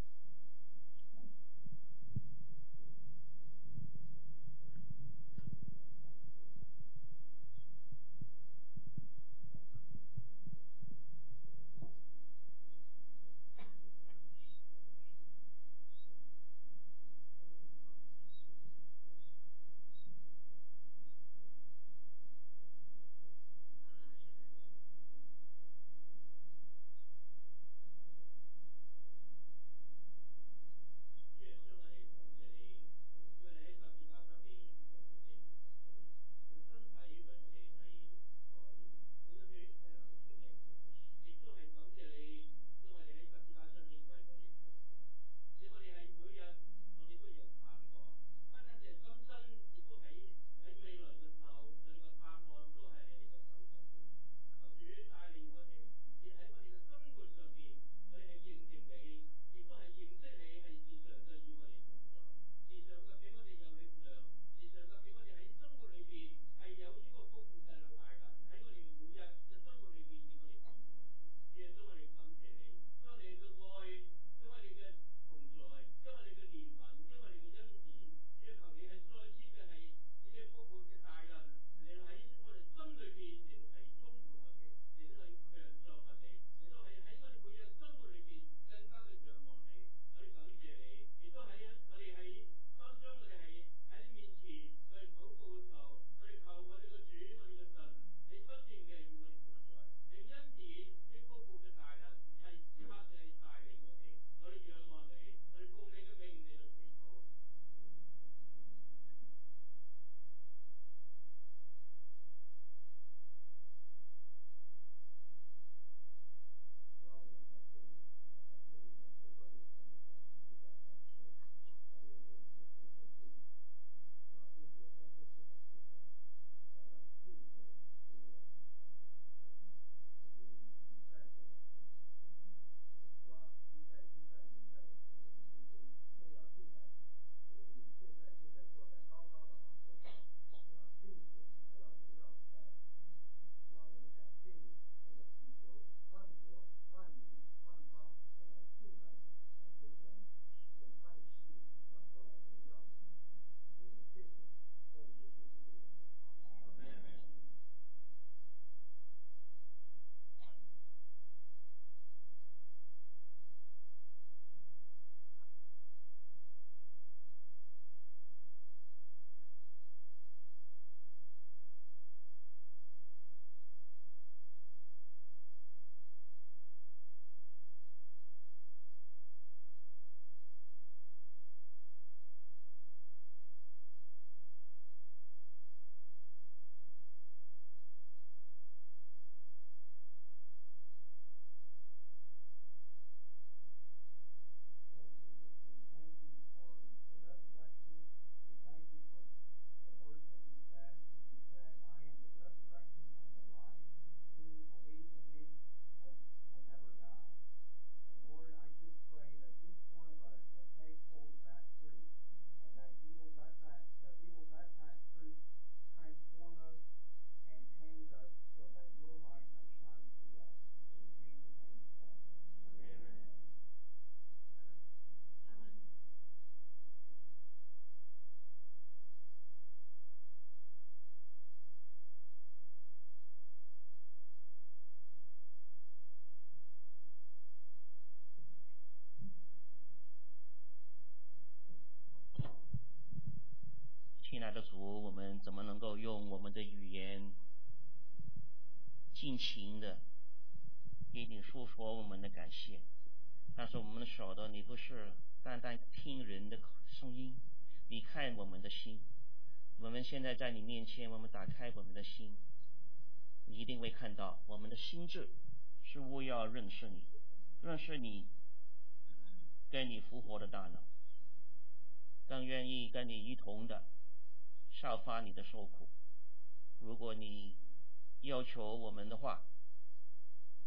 亲爱的主，我们怎么能够用我们的语言尽情的给你诉说我们的感谢？但是我们晓得你不是单单听人的声音，你看我们的心。我们现在在你面前，我们打开我们的心，你一定会看到我们的心智是为要认识你，认识你跟你复活的大能，更愿意跟你一同的效法你的受苦。如果你要求我们的话，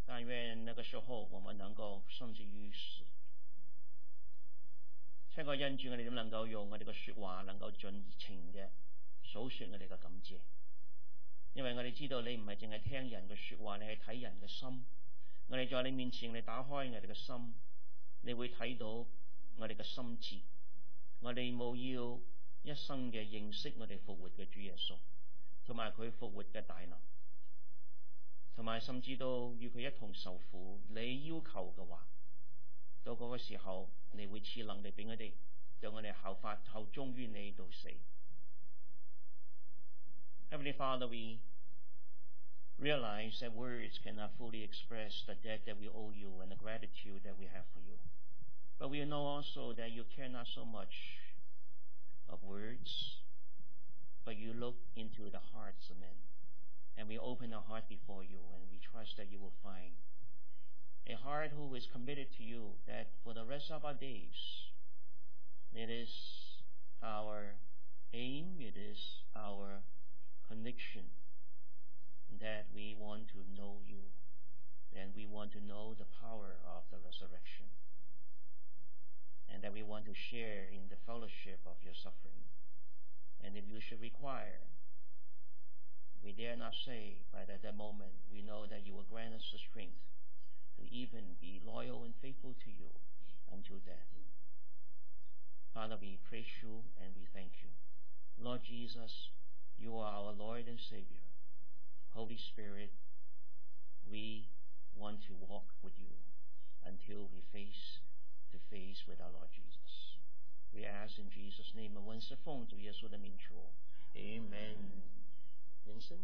但愿那个時候我們能夠甚至於死。請個恩主，我哋點能夠用我哋嘅說話能夠盡情嘅數說我哋嘅感謝，因為我哋知道你唔係淨係聽人嘅說話，你係睇人嘅心。我哋在你面前，你打開我哋嘅心，你會睇到我哋嘅心志。我哋務要一生嘅認識我哋復活嘅主耶穌，同埋佢復活嘅大能，同埋甚至到與佢一同受苦。你要求嘅話，到嗰個時候，你會賜能力俾我哋，讓我哋效法效忠於你到死。Heavenly Father, we realize that words cannot fully express the debt that we owe you and the gratitude that we have for you. But we know also that you care not so much of words, but you look into the hearts of men. And we open our heart before you, and we trust that you will find a heart who is committed to you, that for the rest of our days, it is our aim, it is our conviction that we want to know you, and we want to know the power of the resurrection, and that we want to share in the fellowship of your suffering. And if you should require, we dare not say, but at that moment we know that you will grant us the strength to even be loyal and faithful to you until death. Father, we praise you and we thank you. Lord Jesus, you are our Lord and Savior. Holy Spirit, we want to walk with you until we face to face with our Lord Jesus. We ask in Jesus' name, and once the phone to Yesu the Mincho. Amen. Vincent?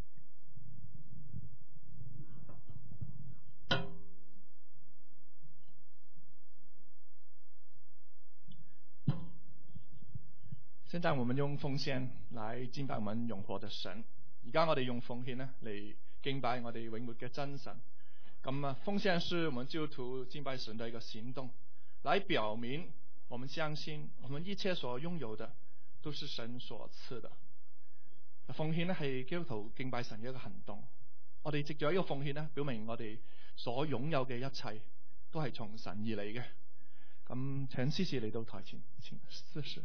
"現在我們用奉獻來敬拜我們永活的神。而家我哋用奉獻呢嚟敬拜我哋永活嘅真神。咁啊，奉獻是我們基督徒敬拜神的一個行動，來表明我們相信我們一切所擁有的都是神所賜的。奉獻呢係基督徒敬拜神嘅一個行動。我哋藉住一個奉獻呢，表明我哋所擁有嘅一切都係從神而嚟嘅。咁請司事嚟到台前，請司事。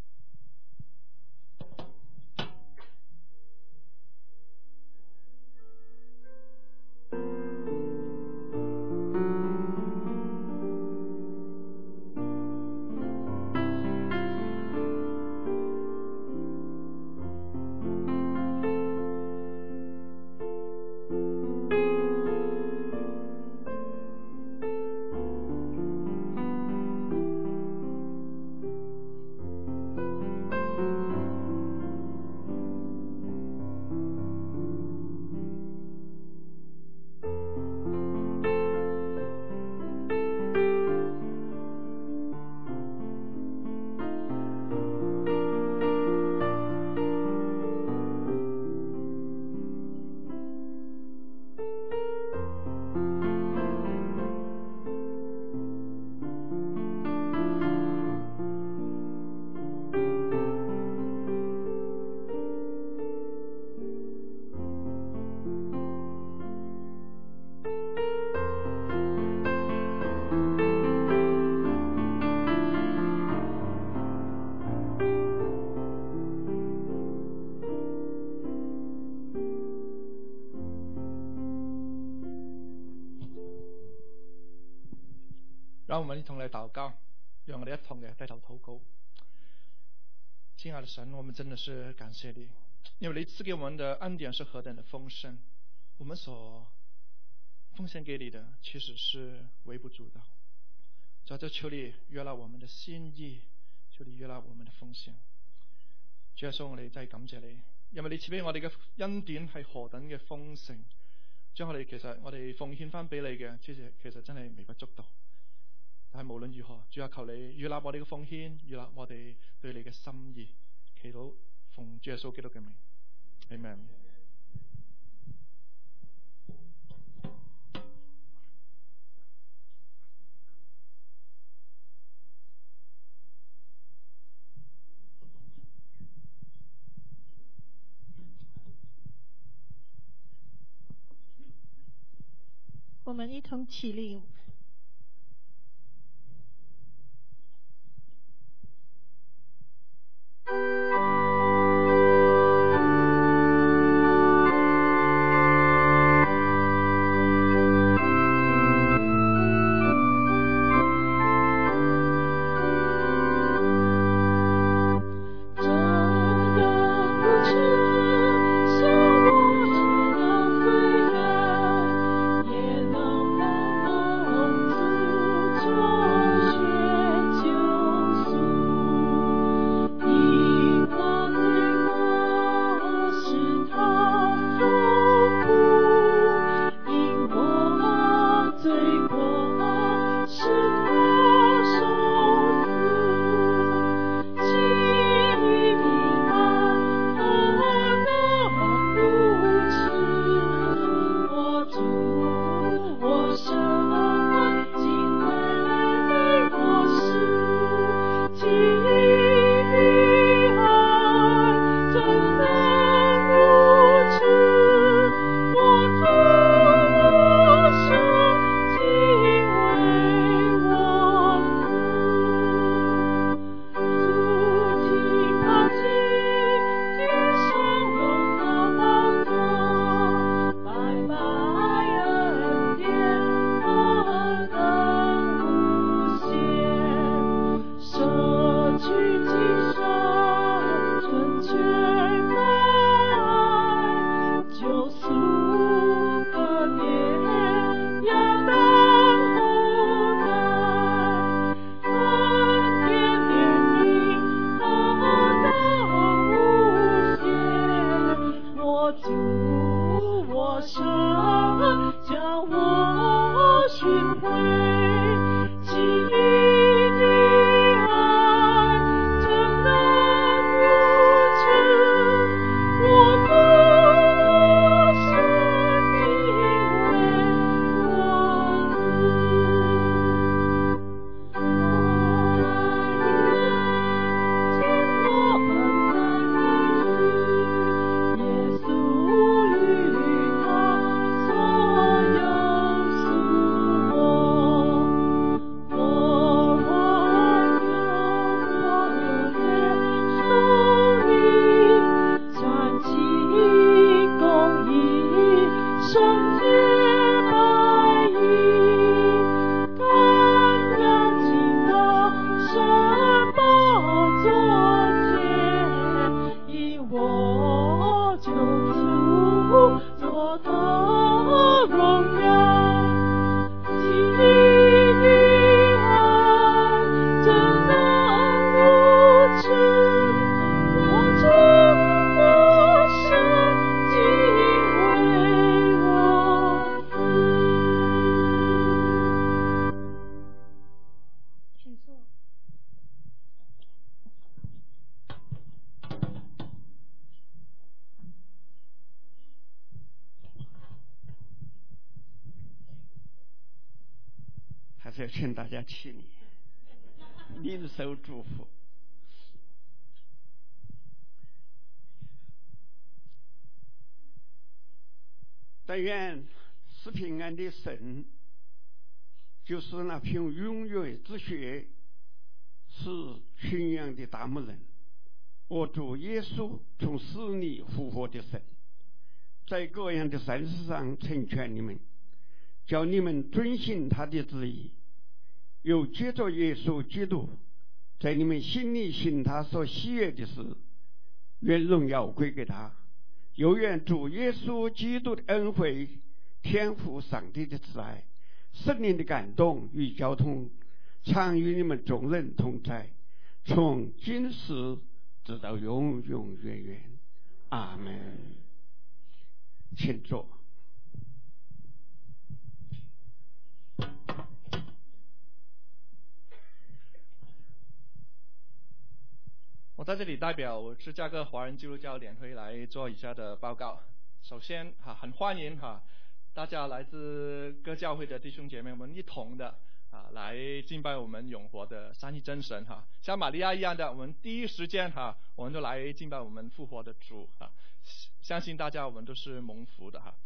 讓我們一同來禱告，讓我哋一同嘅低頭禱告。親愛的神，我們真的是感謝你，因為你賜給我們的恩典是何等的豐盛，我們所奉獻給你的其實是微不足道。在這求你悅納我們的心意，求你悅納我們的奉獻。主耶穌，我哋真係感謝你，因為你賜俾我哋嘅恩典係何等嘅豐盛，將我哋其實我哋奉獻翻俾你嘅，其實其實真係微不足道。但係無論如何，主啊，求你悅納我哋嘅奉獻，悅納我哋對你嘅心意，祈禱奉主耶穌基督嘅名 ，Amen。
我
我们一同起立。
还是要请大家起立，领受祝福。但愿是平安的神，就是那凭永远之血是群羊的大牧人，我主耶稣从死里复活的神，在各样的善事上成全你们，叫你们遵行他的旨意，又接着耶稣基督在你们心里行他所喜悦的事，愿荣耀归给他。又愿主耶稣基督的恩惠、天父上帝的慈爱、圣灵的感动与交通，常与你们众人同在，从今时直到永永远远。阿门。请坐。
我在这里代表芝加哥华人基督教联会来做以下的报告。首先哈，很欢迎哈大家来自各教会的弟兄姐妹们一同的啊来敬拜我们永活的三一真神哈，像玛利亚一样的，我们第一时间哈我们就来敬拜我们复活的主哈，相信大家我们都是蒙福的哈。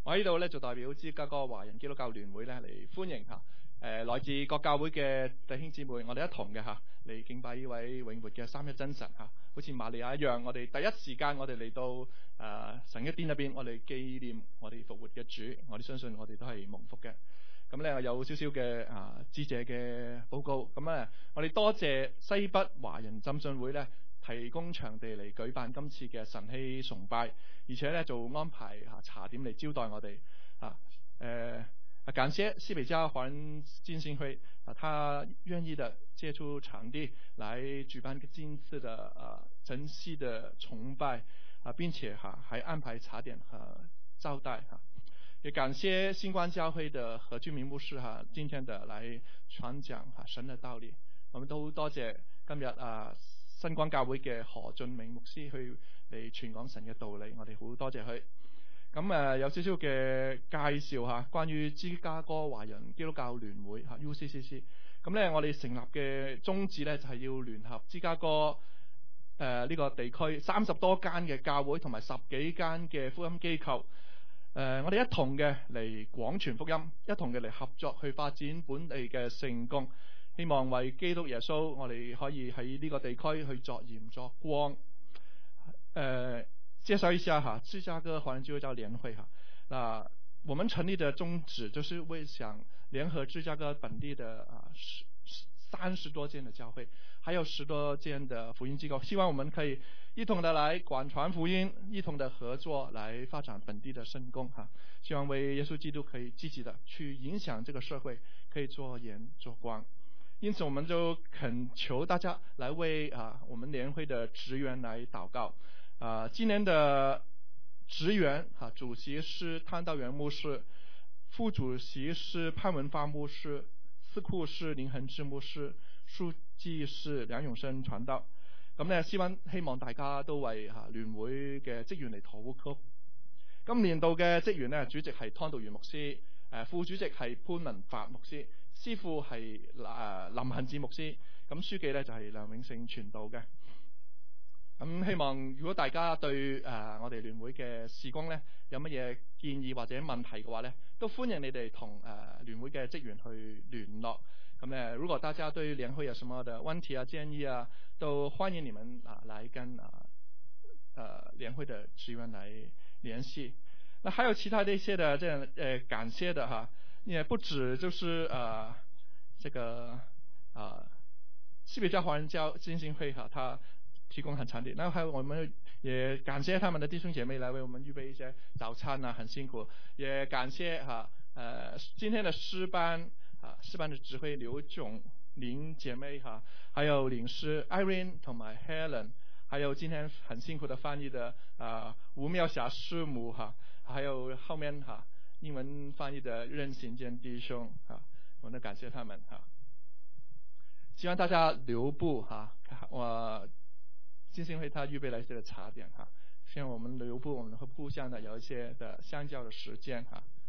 我喺度咧就代表芝加哥華人基督教聯會咧嚟歡迎嚇誒、呃、來自各教會嘅弟兄姊妹，我哋一同嘅嚇嚟敬拜呢位永活嘅三一真神嚇，好似瑪利亞一樣，我哋第一時間我哋嚟到誒、呃、神嘅殿入邊，我哋紀念我哋復活嘅主，我哋相信我哋都係蒙福嘅。咁咧有少少嘅啊致謝嘅報告，咁咧我哋多謝西北華人浸信會咧提供場地嚟舉辦今次嘅晨曦崇拜，而且咧做安排啊茶點嚟招待我哋啊誒啊感謝西北家華人浸信會啊，他願意的借出場地來舉辦今次的啊晨曦的崇拜啊，並且哈、啊、還安排茶點和招待哈。啊也感謝星光教會的何俊明牧師哈、啊，今天的來傳講哈、啊、神的道理，我們都多謝今日啊星光教會嘅何俊明牧師去嚟傳講神嘅道理，我哋好多謝佢。咁誒、啊、有少少嘅介紹嚇，關於芝加哥華人基督教聯會嚇 U C C C。咁咧我哋成立嘅宗旨咧就係、是、要聯合芝加哥誒呢、呃這個地區三十多間嘅教會同埋十幾間嘅福音機構。誒、呃，我哋一同嘅嚟廣傳福音，一同嘅嚟合作去發展本地嘅聖工，希望為基督耶穌，我哋可以喺呢個地區去作鹽作光。誒、呃，介紹一下哈，芝加哥華人基督教聯會哈。那我們成立的宗旨就是為想聯合芝加哥本地的啊十三十多間的教會，還有十多間的福音機構，希望我們可以一同的來廣傳福音，一同的合作來發展本地的聖工哈。希望為耶穌基督可以積極的去影響這個社會，可以做鹽做光。因此，我們就懇求大家來為啊我們聯會的職員來禱告。啊，今年的職員哈、啊，主席是湯道元牧師，副主席是潘文發牧師，司庫是林恒志牧師，書記是梁永生傳道。咁咧，希望希望大家都為嚇聯會嘅職員嚟禱告。今年度嘅職員咧，主席係湯道元牧師，誒副主席係潘文發牧師，司庫係誒林恒志牧師，咁書記咧就係梁永勝傳道嘅。咁希望如果大家對誒、呃、我哋聯會嘅事工咧有乜嘢建議或者問題嘅話咧，都歡迎你哋同誒聯會嘅職員去聯絡。咁咧，如果大家對聯會有什麼的問題啊、建議啊，都歡迎你們啊來跟啊呃聯會的職員來聯繫。那還有其他的一些的這樣呃感謝的哈，也不止就是呃這個啊西北教華人教浸信會哈，他提供很場地。那還有我們也感謝他們的弟兄姐妹來為我們預備一些早餐啊，很辛苦。也感謝哈呃今天的詩班。啊，詩班的指揮劉炯玲姐妹哈，還有領詩 Irene 同埋 Helen， 還有今天很辛苦的翻譯的啊吳妙霞師母哈，還有後面哈英文翻譯的任行健弟兄哈，我們都感謝他們哈。希望大家留步哈，我浸信會他預備了一些的茶點哈，希望我們留步，我們會互相的有一些的相交的時間哈。